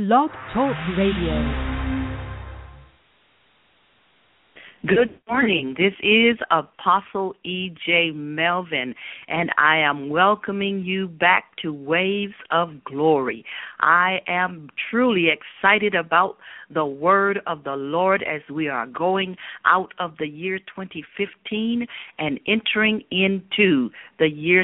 Blog Talk Radio. Good morning. This is Apostle E.J. Melvin, and I am welcoming you back to Waves of Glory. I am truly excited about the word of the Lord as we are going out of the year 2015 and entering into the year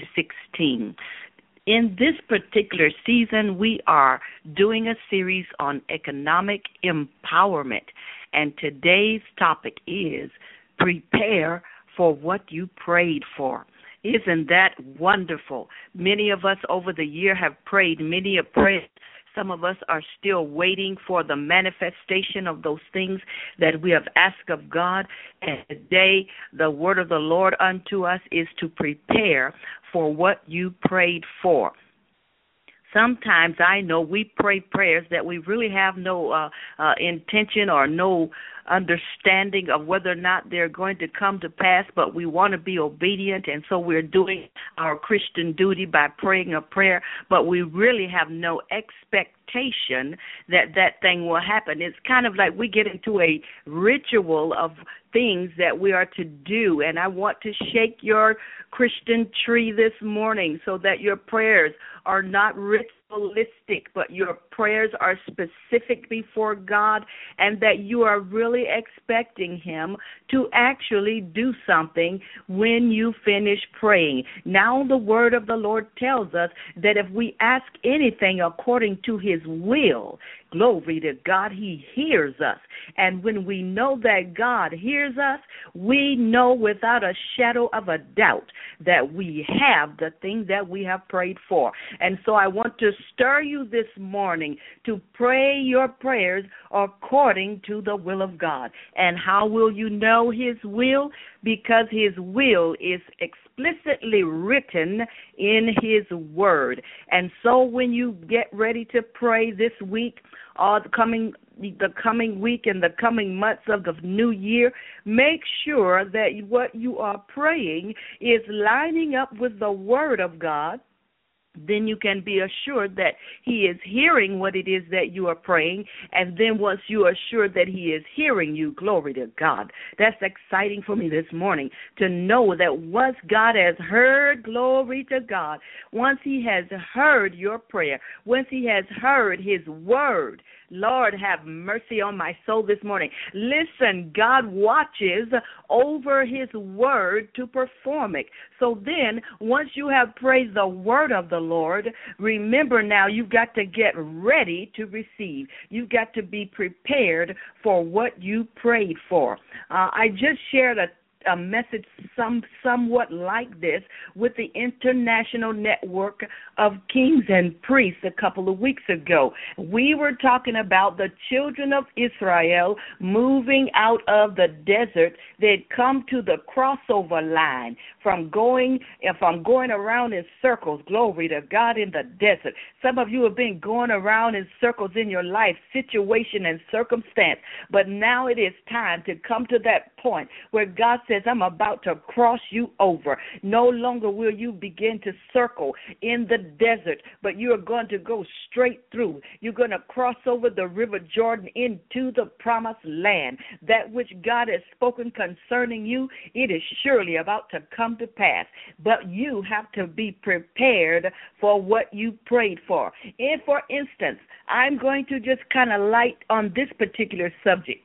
2016. In this particular season, we are doing a series on economic empowerment. And today's topic is prepare for what you prayed for. Isn't that wonderful? Many of us over the year have prayed many a prayer. Some of us are still waiting for the manifestation of those things that we have asked of God. And today, the word of the Lord unto us is to prepare for what you prayed for. Sometimes I know we pray prayers that we really have no intention or no understanding of whether or not they're going to come to pass, but we want to be obedient, and so we're doing our Christian duty by praying a prayer, but we really have no expectation that that thing will happen. It's kind of like we get into a ritual of things that we are to do, and I want to shake your Christian tree this morning so that your prayers are not ritualistic, but your prayers are specific before God, and that you are really expecting Him to actually do something when you finish praying. Now the word of the Lord tells us that if we ask anything according to His will, glory to God, He hears us. And when we know that God hears us, we know without a shadow of a doubt that we have the thing that we have prayed for. And so I want to stir you this morning to pray your prayers according to the will of God. And how will you know His will? Because His will is explicitly written in His word. And so when you get ready to pray this week, or the coming week and the coming months of the new year, make sure that what you are praying is lining up with the word of God. Then you can be assured that He is hearing what it is that you are praying. And then once you are assured that He is hearing you, glory to God. That's exciting for me this morning to know that once God has heard, glory to God, once He has heard your prayer, once He has heard His word, Lord, have mercy on my soul this morning. Listen, God watches over His word to perform it. So then, once you have praised the word of the Lord, remember now you've got to get ready to receive. You've got to be prepared for what you prayed for. I just shared a message somewhat like this with the International Network of Kings and Priests a couple of weeks ago. We were talking about the children of Israel moving out of the desert. They'd come to the crossover line from going around in circles, glory to God, in the desert. Some of you have been going around in circles in your life, situation and circumstance, but now it is time to come to that point where God says, I'm about to cross you over. No longer will you begin to circle in the desert, but you are going to go straight through. You're going to cross over the river Jordan into the promised land. That which God has spoken concerning you, it is surely about to come to pass. But you have to be prepared for what you prayed for. And for instance, I'm going to just kind of light on this particular subject.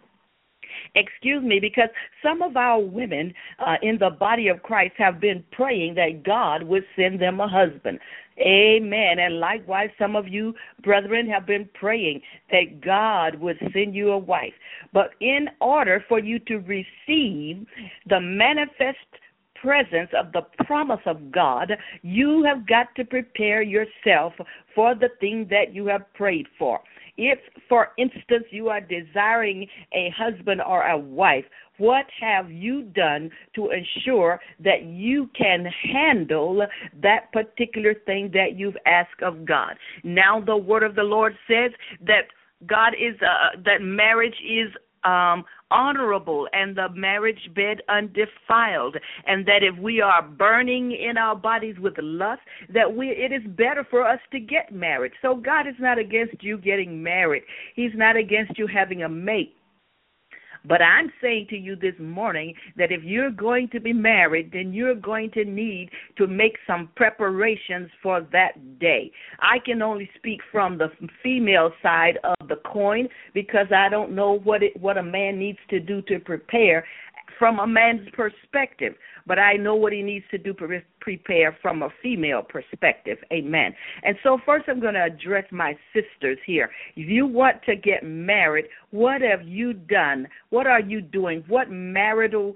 Excuse me, because some of our women in the body of Christ have been praying that God would send them a husband. Amen. And likewise, some of you, brethren, have been praying that God would send you a wife. But in order for you to receive the manifest presence of the promise of God, you have got to prepare yourself for the thing that you have prayed for. If, for instance, you are desiring a husband or a wife, what have you done to ensure that you can handle that particular thing that you've asked of God? Now the word of the Lord says that God is that marriage is honorable and the marriage bed undefiled, and that if we are burning in our bodies with lust, that it is better for us to get married. So God is not against you getting married. He's not against you having a mate. But I'm saying to you this morning that if you're going to be married, then you're going to need to make some preparations for that day. I can only speak from the female side of the coin because I don't know what a man needs to do to prepare from a man's perspective, but I know what he needs to do to prepare from a female perspective. Amen. And so first I'm going to address my sisters here. If you want to get married, what have you done? What are you doing? What marital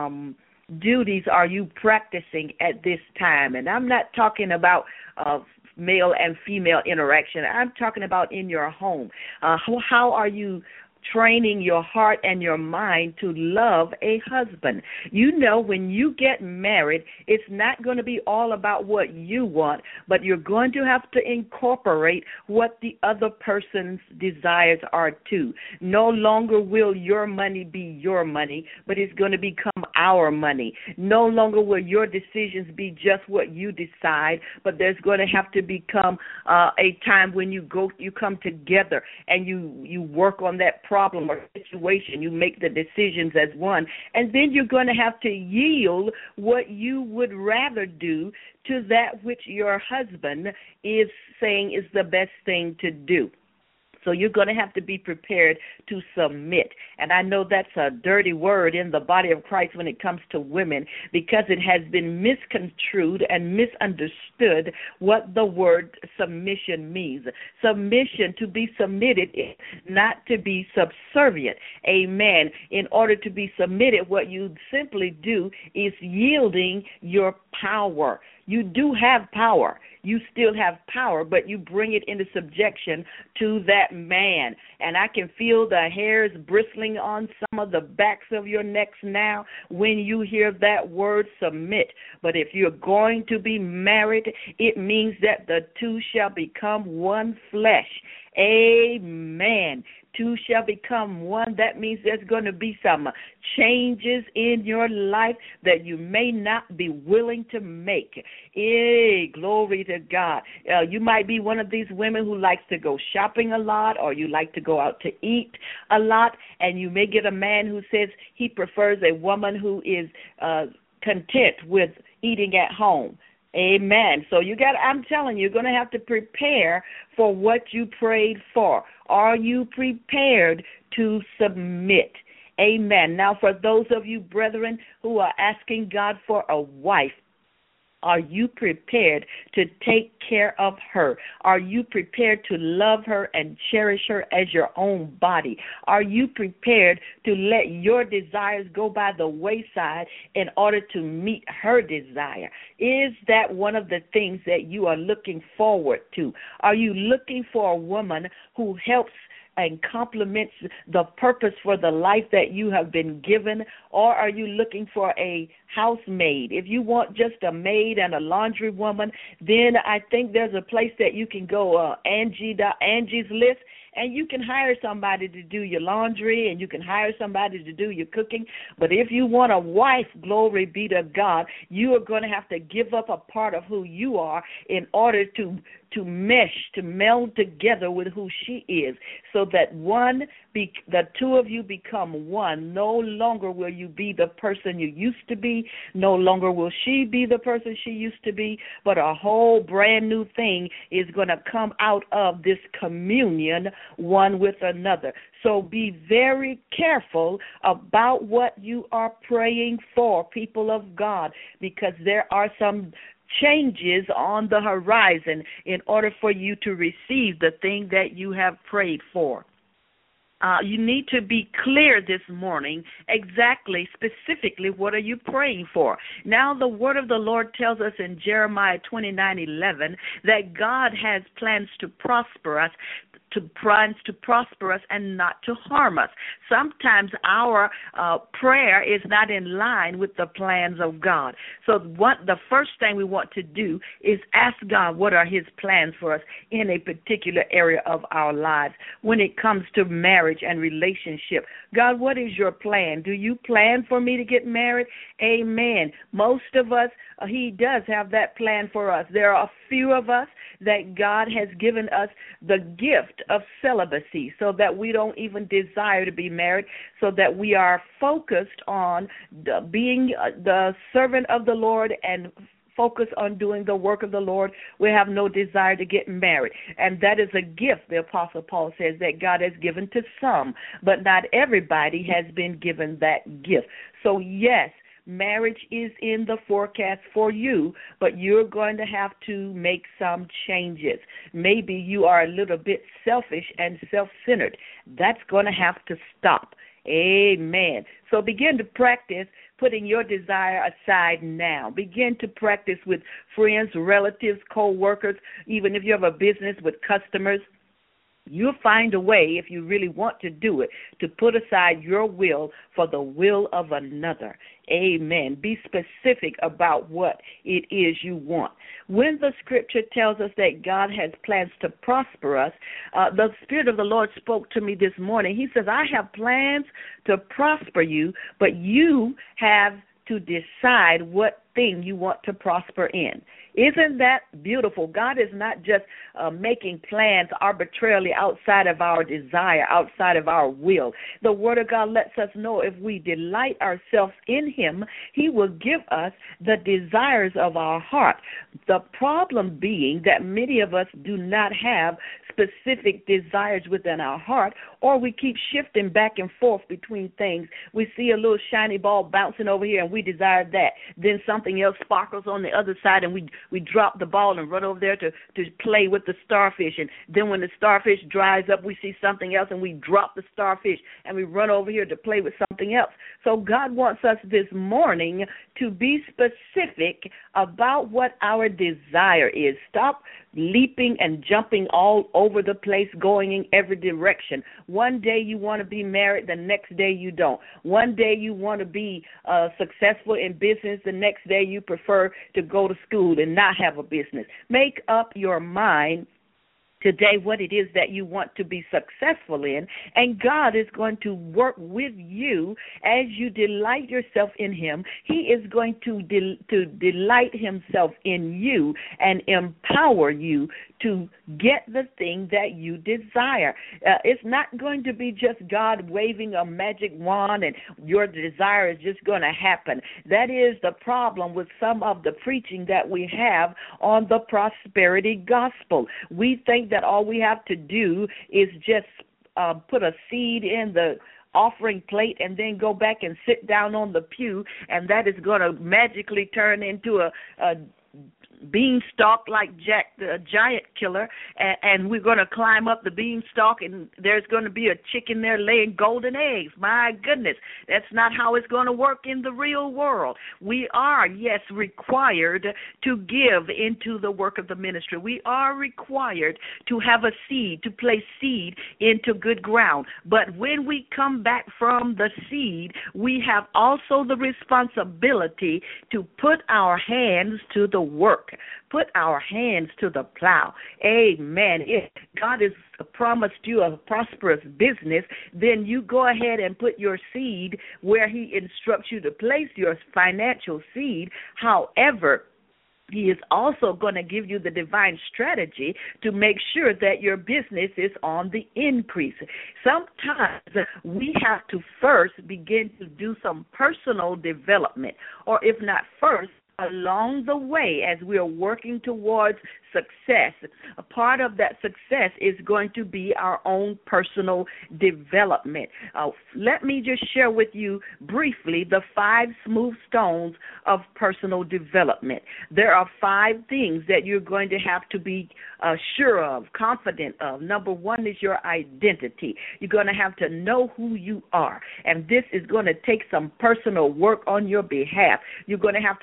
duties are you practicing at this time? And I'm not talking about male and female interaction. I'm talking about in your home. How are you training your heart and your mind to love a husband? You know, when you get married, it's not going to be all about what you want, but you're going to have to incorporate what the other person's desires are too. No longer will your money be your money, but it's going to become our money. No longer will your decisions be just what you decide, but there's going to have to become a time when you come together and you work on that problem or situation. You make the decisions as one, and then you're going to have to yield what you would rather do to that which your husband is saying is the best thing to do. So you're going to have to be prepared to submit. And I know that's a dirty word in the body of Christ when it comes to women, because it has been misconstrued and misunderstood what the word submission means. Submission, to be submitted, is not to be subservient. Amen. In order to be submitted, what you simply do is yielding your power. You do have power. You still have power, but you bring it into subjection to that man. And I can feel the hairs bristling on some of the backs of your necks now when you hear that word submit. But if you're going to be married, it means that the two shall become one flesh. Amen. Two shall become one. That means there's going to be some changes in your life that you may not be willing to make. Glory to God. You might be one of these women who likes to go shopping a lot, or you like to go out to eat a lot, and you may get a man who says he prefers a woman who is content with eating at home. Amen. So I'm telling you, you're going to have to prepare for what you prayed for. Are you prepared to submit? Amen. Now, for those of you brethren who are asking God for a wife, are you prepared to take care of her? Are you prepared to love her and cherish her as your own body? Are you prepared to let your desires go by the wayside in order to meet her desire? Is that one of the things that you are looking forward to? Are you looking for a woman who helps and complements the purpose for the life that you have been given, or are you looking for a housemaid? If you want just a maid and a laundry woman, then I think there's a place that you can go, Angie's List, and you can hire somebody to do your laundry, and you can hire somebody to do your cooking. But if you want a wife, glory be to God, you are going to have to give up a part of who you are in order to mesh, to meld together with who she is, so that the two of you become one. No longer will you be the person you used to be. No longer will she be the person she used to be, but a whole brand new thing is going to come out of this communion one with another. So be very careful about what you are praying for, people of God, because there are some changes on the horizon in order for you to receive the thing that you have prayed for. You need to be clear this morning exactly, specifically, what are you praying for? Now, the word of the Lord tells us in Jeremiah 29:11 that God has plans to prosper us, plans to prosper us and not to harm us. Sometimes our prayer is not in line with the plans of God. So the first thing we want to do is ask God what are his plans for us in a particular area of our lives. When it comes to marriage and relationship, God, what is your plan? Do you plan for me to get married? Amen. Most of us, he does have that plan for us. There are a few of us that God has given us the gift of celibacy so that we don't even desire to be married, so that we are focused on being the servant of the Lord and focus on doing the work of the Lord. We have no desire to get married. And that is a gift, the Apostle Paul says, that God has given to some, but not everybody has been given that gift. So yes, marriage is in the forecast for you, but you're going to have to make some changes. Maybe you are a little bit selfish and self-centered. That's going to have to stop. Amen. So begin to practice putting your desire aside now. Begin to practice with friends, relatives, co-workers, even if you have a business with customers. You'll find a way, if you really want to do it, to put aside your will for the will of another. Amen. Be specific about what it is you want. When the scripture tells us that God has plans to prosper us, the Spirit of the Lord spoke to me this morning. He says, I have plans to prosper you, but you have to decide what thing you want to prosper in. Isn't that beautiful? God is not just making plans arbitrarily outside of our desire, outside of our will. The Word of God lets us know if we delight ourselves in Him, He will give us the desires of our heart. The problem being that many of us do not have specific desires within our heart, or we keep shifting back and forth between things. We see a little shiny ball bouncing over here and we desire that. Then something else sparkles on the other side and we drop the ball and run over there to play with the starfish. And then when the starfish dries up, we see something else and we drop the starfish and we run over here to play with something else. So God wants us this morning to be specific about what our desire is. Stop leaping and jumping all over the place, going in every direction. One day you want to be married, the next day you don't. One day you want to be successful in business, the next day you prefer to go to school and not have a business. Make up your mind today what it is that you want to be successful in, and God is going to work with you as you delight yourself in Him. He is going to delight Himself in you and empower you to get the thing that you desire. It's not going to be just God waving a magic wand and your desire is just going to happen. That is the problem with some of the preaching that we have on the prosperity gospel. We think that all we have to do is just put a seed in the offering plate and then go back and sit down on the pew, and that is going to magically turn into a beanstalk like Jack the Giant Killer, and we're going to climb up the beanstalk and there's going to be a chicken there laying golden eggs. My goodness, that's not how it's going to work in the real world. We are, yes, required to give into the work of the ministry. We are required to have a seed, to place seed into good ground. But when we come back from the seed, we have also the responsibility to put our hands to the work. Put our hands to the plow. Amen. If God has promised you a prosperous business, then you go ahead and put your seed where He instructs you to place your financial seed. However, He is also going to give you the divine strategy to make sure that your business is on the increase. Sometimes we have to first begin to do some personal development, or if not first, along the way as we are working towards success. A part of that success is going to be our own personal development. Let me just share with you briefly the 5 smooth stones of personal development. There are 5 things that you're going to have to be sure of, confident of. Number 1 is your identity. You're going to have to know who you are, and this is going to take some personal work on your behalf. You're going to have to look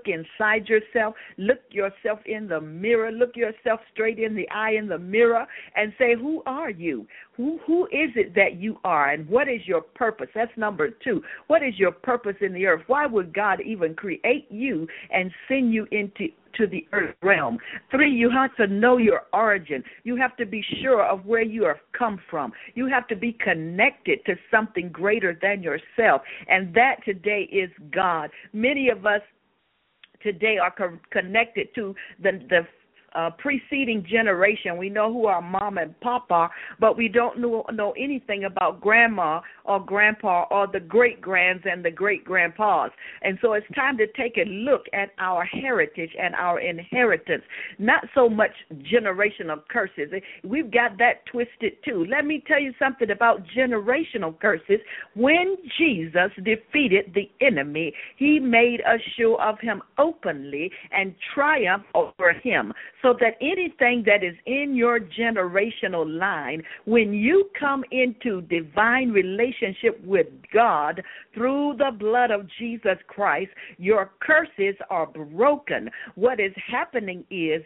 inside yourself, look yourself in the mirror, look yourself straight in the eye in the mirror, and say, who are you? Who is it that you are, and what is your purpose? That's number 2. What is your purpose in the earth? Why would God even create you and send you into the earth realm? 3, you have to know your origin. You have to be sure of where you have come from. You have to be connected to something greater than yourself, and that today is God. Many of us today are connected to the preceding generation. We know who our mom and pop are, but we don't know anything about grandma or grandpa or the great-grands and the great-grandpas. And so it's time to take a look at our heritage and our inheritance, not so much generational curses. We've got that twisted too. Let me tell you something about generational curses. When Jesus defeated the enemy, he made a show of him openly and triumphed over him. So that anything that is in your generational line, when you come into divine relationship with God through the blood of Jesus Christ, your curses are broken. What is happening is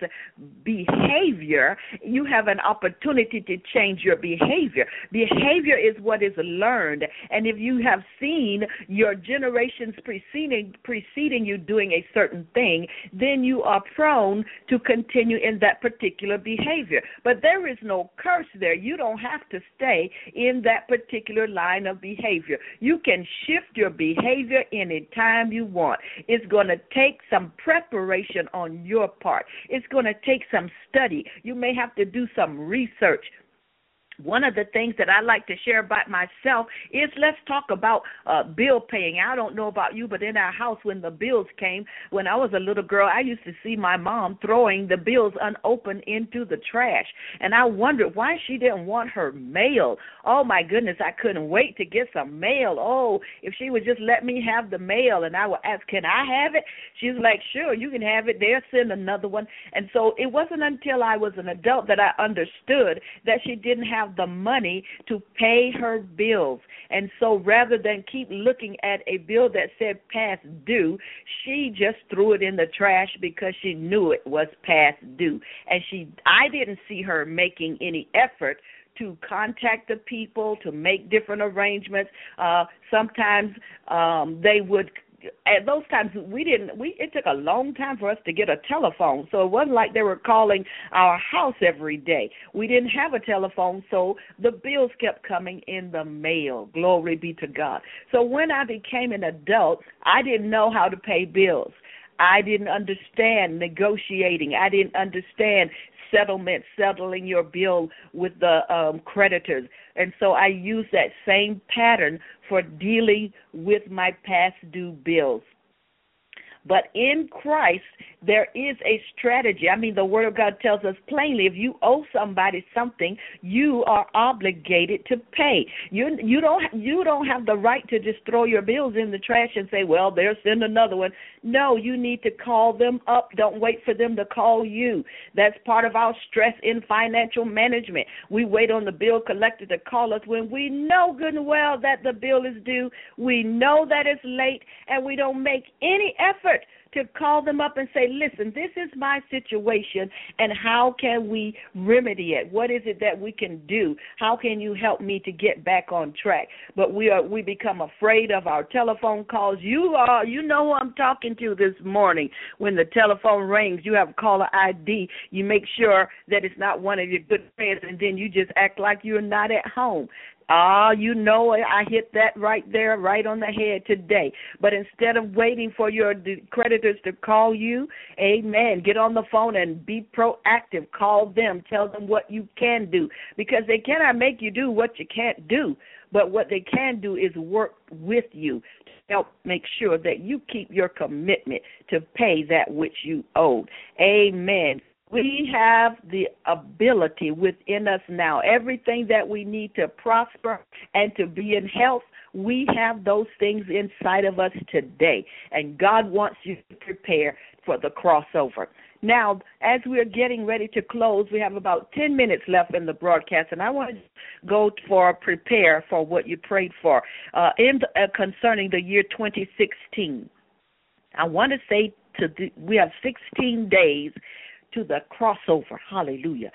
behavior. You have an opportunity to change your behavior. Behavior is what is learned. And if you have seen your generations preceding you doing a certain thing, then you are prone to continue in that particular behavior. But there is no curse there. You don't have to stay in that particular line of behavior. You can shift your behavior anytime you want. It's going to take some preparation on your part. It's going to take some study. You may have to do some research. One of the things that I like to share about myself is let's talk about bill paying. I don't know about you, but in our house when the bills came, when I was a little girl, I used to see my mom throwing the bills unopened into the trash. And I wondered why she didn't want her mail. Oh, my goodness, I couldn't wait to get some mail. Oh, if she would just let me have the mail. And I would ask, can I have it? She was like, sure, you can have it. They'll send another one. And so it wasn't until I was an adult that I understood that she didn't have the money to pay her bills. And so rather than keep looking at a bill that said past due, she just threw it in the trash because she knew it was past due. And I didn't see her making any effort to contact the people, to make different arrangements. Sometimes they would. At those times, it took a long time for us to get a telephone, so it wasn't like they were calling our house every day. We didn't have a telephone, so the bills kept coming in the mail. Glory be to God. So when I became an adult, I didn't know how to pay bills. I didn't understand negotiating. I didn't understand settling your bill with the creditors. And so I use that same pattern for dealing with my past due bills. But in Christ, there is a strategy. I mean, the Word of God tells us plainly, if you owe somebody something, you are obligated to pay. You don't have the right to just throw your bills in the trash and say, well, they'll send another one. No, you need to call them up. Don't wait for them to call you. That's part of our stress in financial management. We wait on the bill collector to call us when we know good and well that the bill is due. We know that it's late, and we don't make any effort to call them up and say, listen, this is my situation, and how can we remedy it? What is it that we can do? How can you help me to get back on track? But we become afraid of our telephone calls. You know who I'm talking to this morning. When the telephone rings, you have caller ID. You make sure that it's not one of your good friends, and then you just act like you're not at home. You know, I hit that right there, right on the head today. But instead of waiting for your creditors to call you, amen, get on the phone and be proactive. Call them. Tell them what you can do, because they cannot make you do what you can't do. But what they can do is work with you to help make sure that you keep your commitment to pay that which you owed. Amen. We have the ability within us now. Everything that we need to prosper and to be in health, we have those things inside of us today. And God wants you to prepare for the crossover. Now, as we're getting ready to close, we have about 10 minutes left in the broadcast, and I want to go for prepare for what you prayed for concerning the year 2016. I want to say we have 16 days to the crossover. Hallelujah.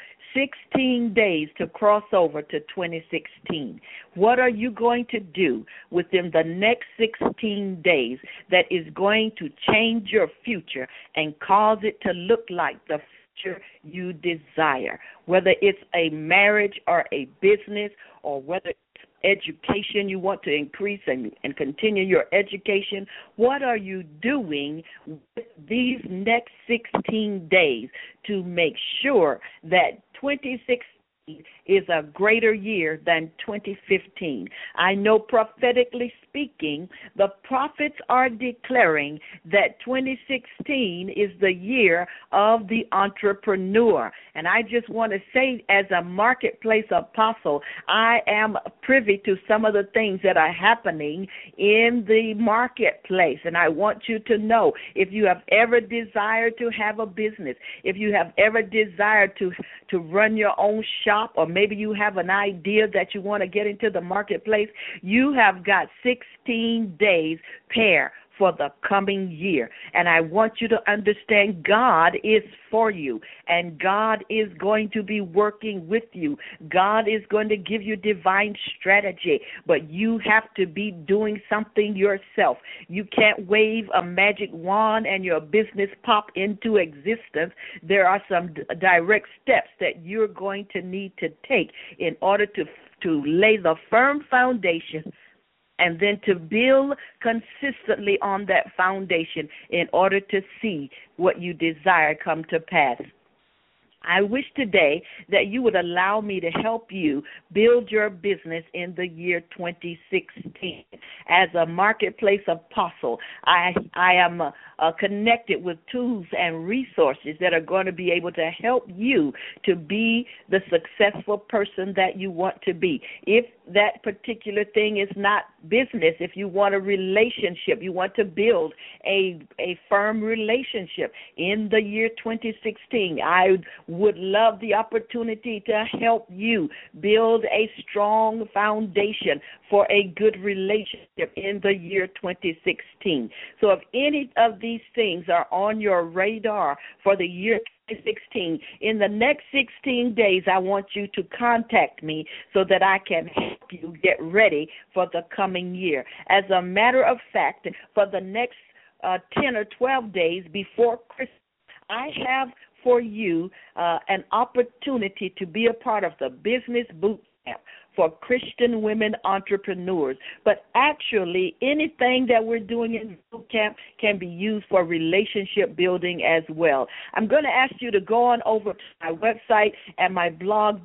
16 days to cross over to 2016. What are you going to do within the next 16 days that is going to change your future and cause it to look like the future you desire? Whether it's a marriage or a business, or whether education, you want to increase and continue your education. What are you doing with these next 16 days to make sure that 2016 is a greater year than 2015? I know prophetically speaking, the prophets are declaring that 2016 is the year of the entrepreneur. And I just want to say, as a marketplace apostle, I am privy to some of the things that are happening in the marketplace. And I want you to know, if you have ever desired to have a business, if you have ever desired to run your own shop, or maybe you have an idea that you want to get into the marketplace, you have got 16 days pair for the coming year. And I want you to understand, God is for you, and God is going to be working with you. God is going to give you divine strategy, but you have to be doing something yourself. You can't wave a magic wand and your business pop into existence. There are some direct steps that you're going to need to take in order to lay the firm foundation, and then to build consistently on that foundation in order to see what you desire come to pass. I wish today that you would allow me to help you build your business in the year 2016. As a marketplace apostle, I am connected with tools and resources that are going to be able to help you to be the successful person that you want to be. If that particular thing is not business, if you want a relationship, you want to build a firm relationship in the year 2016, I would love the opportunity to help you build a strong foundation for a good relationship in the year 2016. So if any of these things are on your radar for the year 2016, in the next 16 days, I want you to contact me so that I can help you get ready for the coming year. As a matter of fact, for the next 10 or 12 days before Christmas, I have for you an opportunity to be a part of the Business Boot Camp for Christian women entrepreneurs. But actually, anything that we're doing in boot camp can be used for relationship building as well. I'm going to ask you to go on over to my website and my blog,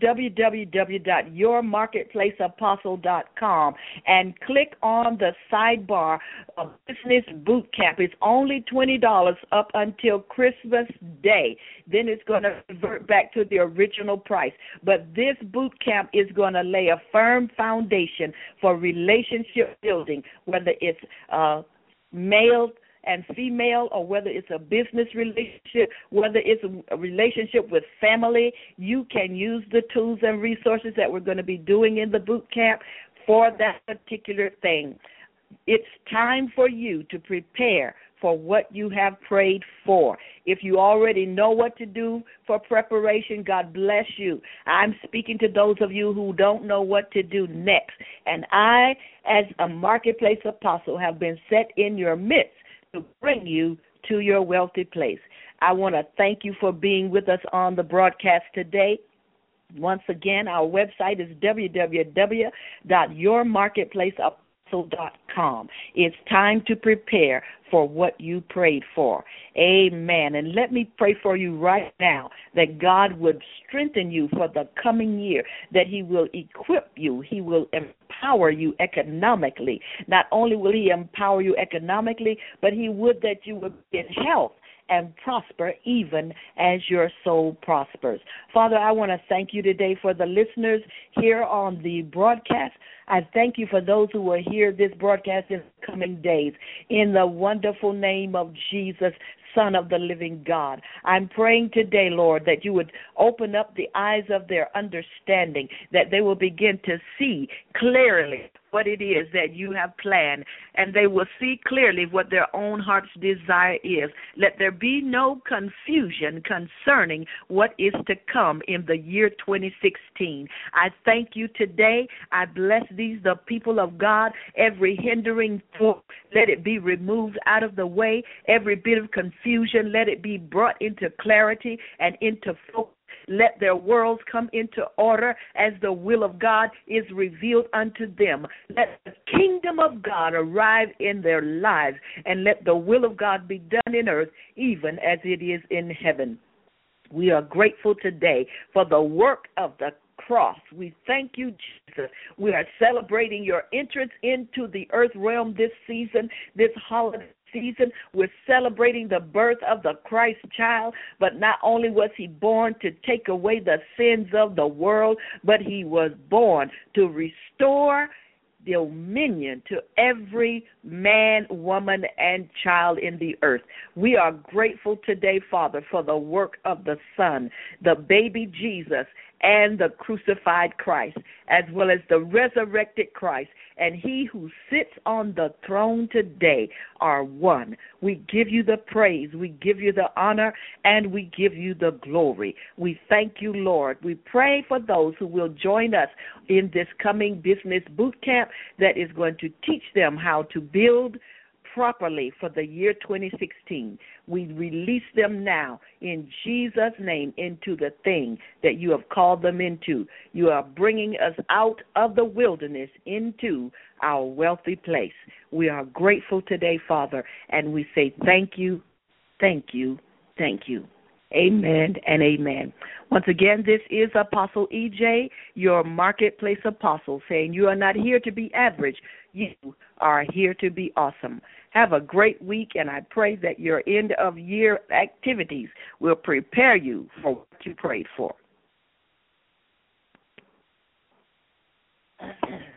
www.yourmarketplaceapostle.com, and click on the sidebar of Business Boot Camp. It's only $20 up until Christmas Day. Then it's going to revert back to the original price. But this boot camp is going to lay a firm foundation for relationship building, whether it's male and female, or whether it's a business relationship, whether it's a relationship with family. You can use the tools and resources that we're going to be doing in the boot camp for that particular thing. It's time for you to prepare for what you have prayed for. If you already know what to do for preparation, God bless you. I'm speaking to those of you who don't know what to do next. And I, as a marketplace apostle, have been set in your midst to bring you to your wealthy place. I want to thank you for being with us on the broadcast today. Once again, our website is www.yourmarketplaceapostle.com. It's time to prepare for what you prayed for. Amen. And let me pray for you right now that God would strengthen you for the coming year, that He will equip you, He will empower you economically. Not only will He empower you economically, but He would that you would be in health and prosper even as your soul prospers. Father, I want to thank you today for the listeners here on the broadcast. I thank you for those who will hear this broadcast in the coming days. In the wonderful name of Jesus, Son of the living God. I'm praying today, Lord, that you would open up the eyes of their understanding, that they will begin to see clearly what it is that you have planned, and they will see clearly what their own heart's desire is. Let there be no confusion concerning what is to come in the year 2016. I thank you today. I bless the people of God. Every hindering force, let it be removed out of the way. Every bit of confusion, let it be brought into clarity and into focus. Let their worlds come into order as the will of God is revealed unto them. Let the kingdom of God arrive in their lives, and let the will of God be done in earth even as it is in heaven. We are grateful today for the work of the cross. We thank you, Jesus. We are celebrating your entrance into the earth realm this season, this holiday season. We're celebrating the birth of the Christ child, but not only was he born to take away the sins of the world, but he was born to restore dominion to every man, woman, and child in the earth. We are grateful today, Father, for the work of the Son, the baby Jesus, and the crucified Christ, as well as the resurrected Christ, and he who sits on the throne today are one. We give you the praise, we give you the honor, and we give you the glory. We thank you, Lord. We pray for those who will join us in this coming business boot camp that is going to teach them how to build properly for the year 2016. We release them now in Jesus' name into the thing that you have called them into. You are bringing us out of the wilderness into our wealthy place. We are grateful today, Father, and we say thank you, thank you, thank you. Amen and amen. Once again, this is Apostle E.J., your marketplace apostle, saying you are not here to be average. You are here to be awesome. Have a great week, and I pray that your end-of-year activities will prepare you for what you prayed for.